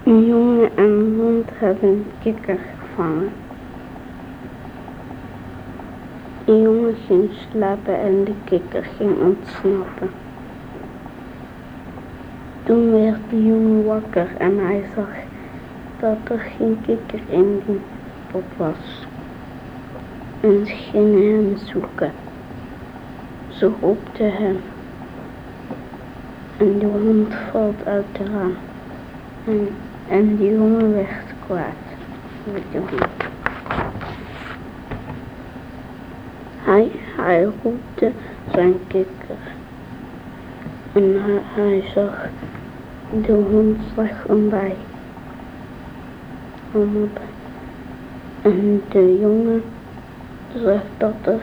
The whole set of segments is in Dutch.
Een jongen en een hond hebben een kikker gevangen. De jongen ging slapen en de kikker ging ontsnappen. Toen werd de jongen wakker en hij zag dat er geen kikker in die pot was. En ze gingen hem zoeken. Ze roepten hem. En de hond valt uit de raam. En de jongen werd kwaad met de hond. Hij roepte zijn kikker. En hij zag de hond lag erbij. En de jongen zag dat er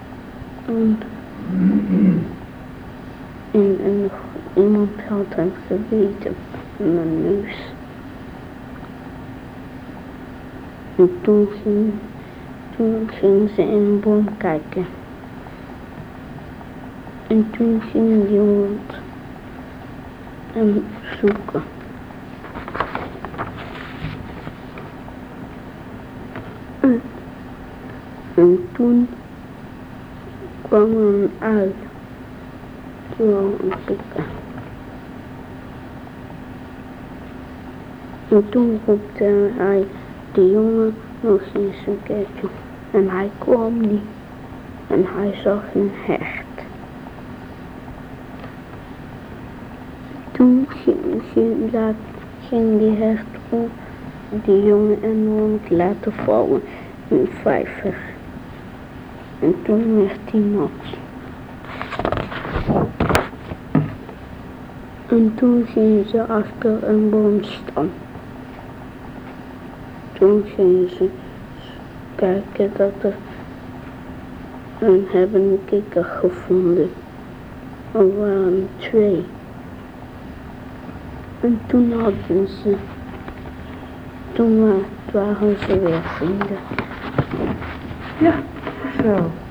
iemand had hem gebeten in de neus. En toen ging ze in een boom kijken. En toen ging de jongen hem zoeken. En toen kwam er een uil door een kikker. En toen roepte hij de jongen nog eens een keertje. En hij kwam niet. En hij zag een hert. Toen ging die hert om de jongen en de hond laten vallen in een vijver. En toen werd hij nat. En toen gingen ze achter een boom staan. Toen gingen ze kijken en hebben een kikker gevonden. Er waren 2. En toen waren ze weer vrienden. Ja, zo.